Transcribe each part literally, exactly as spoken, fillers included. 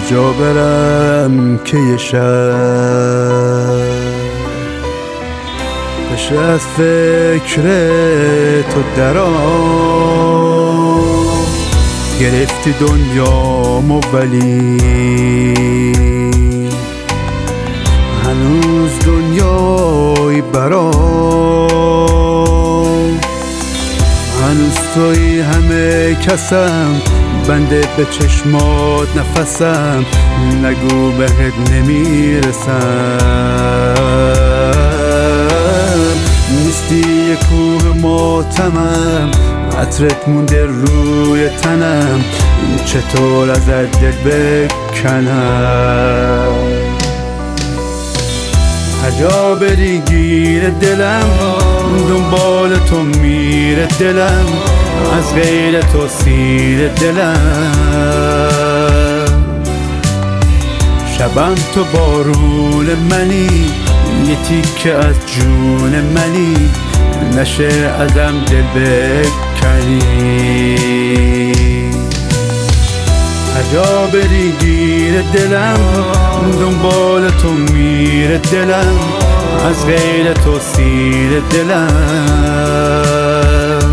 کجا برم که یه شب بشه از فکر تو درام. گرفتی دنیامو ولی هنوز دنیایی برام. هنوز توی همه کسم، بنده به چشمات نفسم. نگو بهت نمیرسم، نیستی یه کوه ماتمم. عطرت مونده روی تنم، چطور ازت دل بکنم. هر جا بری گیر دلم، دنبال تو میره دلم. از غیر تو سیر دلم. شبم تو بارون منی، یه تیکه از جون منی. نشه ازم دل بکنی. هر جا بری گیر دلم، دنبال تو میره دلم. از غیر تو سیر دلم.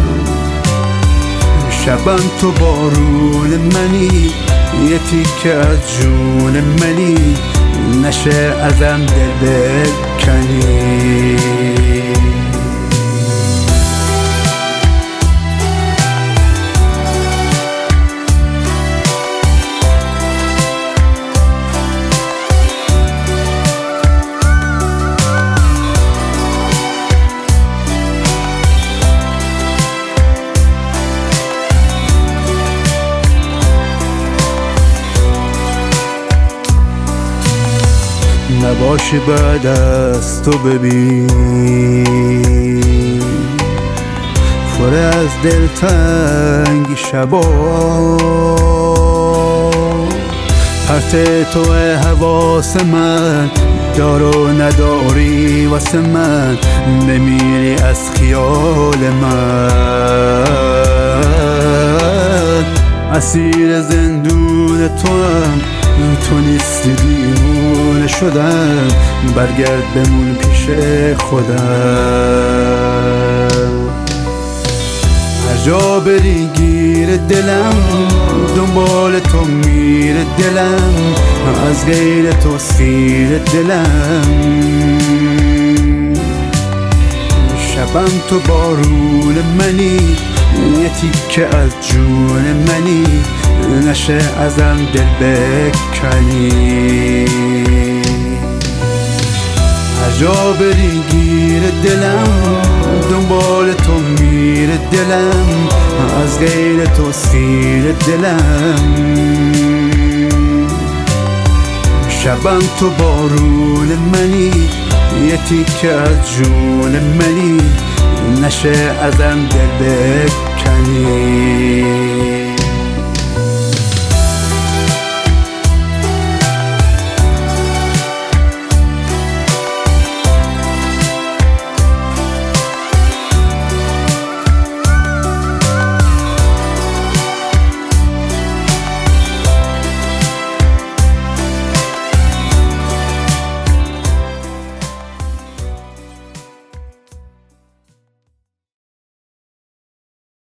شبم تو بارون منی، یه تیکه از جون منی. نشه ازم دل بکنی. نباشی بعد از تو ببین پر از دلتنگی شبا. پرت تو حواس من، دار و نداری واسه من. نمیری از خیال من، اسیر زندون تو هم. تو نیستی دیوونه شدم، برگرد بمون پیش خودم. هر جا بری گیر دلم، دنبال تو میره دلم. از غیر تو سیر دلم. شبم تو بارون منی، یه تیکه از جون منی. نشه ازم دل بکنی. هر جا بری گیر دلم، دنبال تو میره دلم. از غیر تو سیر دلم. شبم تو بارون منی، یه تیکه از جون منی. نشه ازم دل بکنی.